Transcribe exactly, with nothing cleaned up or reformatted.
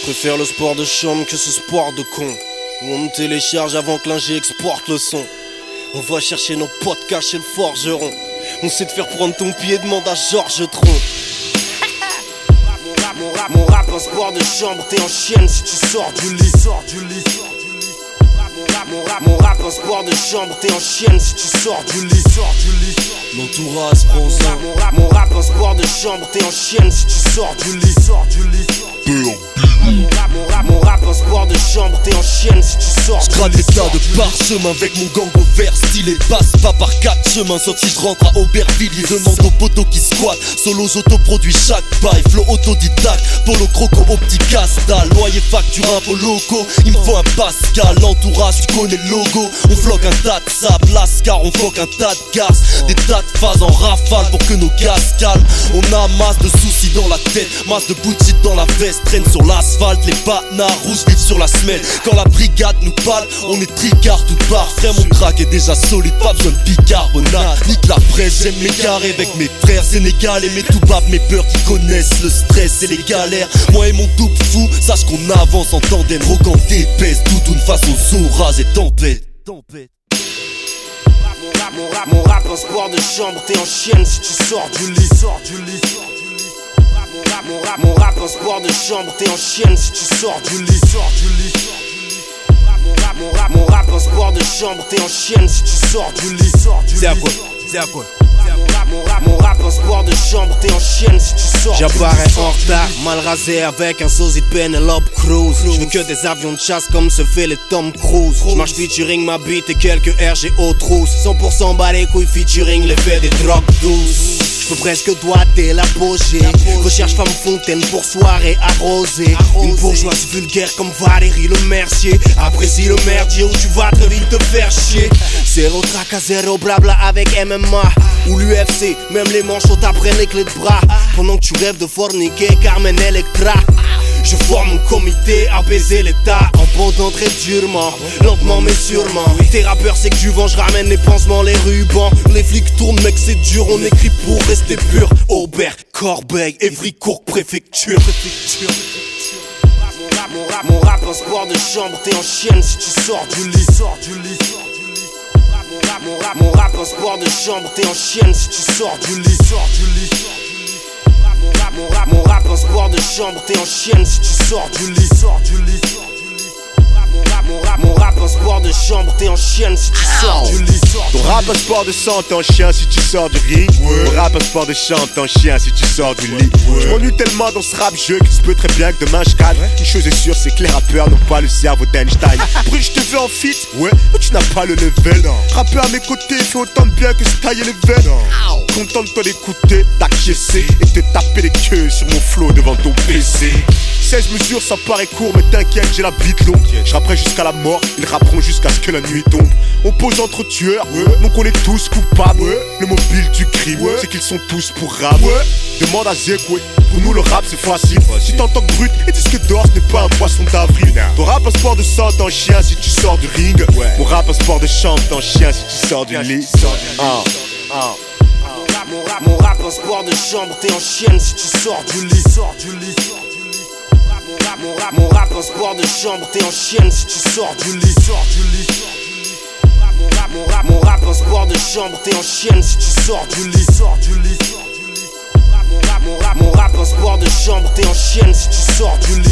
Préfère le sport de chambre que ce sport de con où on me télécharge avant que l'ingé exporte le son. On va chercher nos potes cachés le forgeron. On sait te faire prendre ton pied, demande à Georges Tron. Mon rap, mon rap, mon rap, un sport de chambre, t'es en chienne si tu sors du lit. Sors du lit. Mon rap, mon rap, mon rap, un sport de chambre, t'es en chienne si tu sors du lit. Sors du lit. L'entourage prend ça. Mon rap, mon rap, un sport de chambre, t'es en chienne si tu sors du lit. Sors du lit. Mon rap, mon rap, mon rap, un sport de chambre, t'es en chienne si tu sors. J'grade les tas de parchemin avec mon gang au vert stylé. Passe pas par quatre chemins, sauf si j'rentre à Aubervilliers. Demande aux potos qui squattent, solo j'autoproduis chaque paille. Flow autodidacte, polo croco au petit casta. Loyer facture un peu loco, il me faut un Pascal. L'entourage, tu connais le logo. On floque un tas de sable, lascar, on floque un tas de garces. Des tas de phases en rafale pour que nos gaz calment. On a masse de soucis dans la tête, masse de bullshit dans la veste. Traîne sur l'asphalte, les panards rouges vivent sur la semelle. Quand la brigade nous parle, on est tricard tout part. Frère, mon crack est déjà solide, pas besoin de bicarbonate. Nique la presse, j'aime mes carrés avec mes frères sénégalais. Mes toubabs, mes peurs qui connaissent le stress et les galères. Moi et mon double fou, sache qu'on avance en tandem. Rogan d'épaisse, doudoune face aux orages et tempêtes. Tempête. Mon rap, mon rap, mon rap, un sport de chambre, t'es en chienne si tu sors du lit. Sors du lit. Mon rap, mon rap, mon rap, un sport de chambre, t'es en chienne si tu sors du lit. Sors du lit. Mon rap, mon rap, mon rap, un sport de chambre, t'es en chienne si tu sors du lit. Sors du lit. C'est à quoi? C'est à quoi? Mon rap, mon rap, mon rap, un sport de chambre, t'es en chienne si tu sors. J'apparais en retard, mal rasé avec un sosie de Penelope Cruz. J'veux que des avions de chasse comme se fait les Tom Cruise. J'marche featuring ma beat et quelques R G O trousses. cent pour cent bas les couilles featuring l'effet des drogues douces. J'peux presque doigter l'apogée. Recherche femme fontaine pour soirée arrosée. Une bourgeoise vulgaire comme Valérie Le Mercier. Apprécie le merdier où tu vas très vite te faire chier. Zéro tracas, zéro blabla avec M M A ou l'U F C, même les manchots t'apprennent les clés de bras. Pendant que tu rêves de forniquer Carmen Electra, je forme un comité à baiser l'état. En pendant très durement, lentement mais sûrement. Tes rappeurs c'est que du vent, je ramène les pansements, les rubans. Les flics tournent mec c'est dur, on écrit pour rester pur. Aubert, Corbeil, Évry-Courcques, préfecture. Mon rap, mon rap, mon rap, un sport de chambre, t'es en chienne si tu sors du lit. Sors du lit. Mon rap, mon rap, mon rap, un sport de chambre, t'es en chienne si tu sors du lit. Sors du lit. Mon rap, mon rap, mon rap, un sport de chambre, t'es en chienne si tu sors du lit. Sors du lit. Mon rap, mon rap, mon rap, un sport de chambre, t'es en chienne si tu sors du lit. Ton rap un sport de sang, t'es en chien si tu sors du ring. Mon rap un sport de chant, t'es en chien si tu sors du lit. Je m'ennuie tellement dans ce rap jeu qu'il se peut très bien que demain je cadre. Une chose est sûre, c'est que les rappeurs n'ont pas le cerveau d'Einstein. Après je te veux en fit, ouais, mais tu n'as pas le level. Rappeur à mes côtés fait autant de bien que se tailler les veines. Contente-toi d'écouter, d'acquiescer et te taper les queues sur mon flow devant ton P C. seize mesures ça paraît court mais t'inquiète j'ai la bite longue. Je rapperai jusqu'à la mort, ils rapperont jusqu'à ce que la nuit tombe. On pose entre tueurs, ouais. Donc on est tous coupables, ouais. Le mobile du crime, ouais. C'est qu'ils sont tous pour rap, ouais. Demande à Zekwe, pour nous le rap c'est facile, facile. Si t'entends que brut et disque d'or ce n'est pas un poisson d'avril. Ton rap un sport de sang t'es en chien si tu sors du ring, ouais. Mon rap un sport de chambre t'es en chien si tu sors du lit. Ah, ah. Mon rap, mon rap, un sport de chambre, t'es en chienne si tu sors du lit. Sors du lit. Mon rap, mon rap, mon rap, un sport de chambre, t'es en chienne si tu sors du lit. Sors du lit. Mon rap, mon rap, mon rap, un sport de chambre, t'es en chienne si tu sors du lit. Sors du lit. Mon rap, mon rap, mon rap, un sport de chambre, t'es en chienne si tu sors du lit.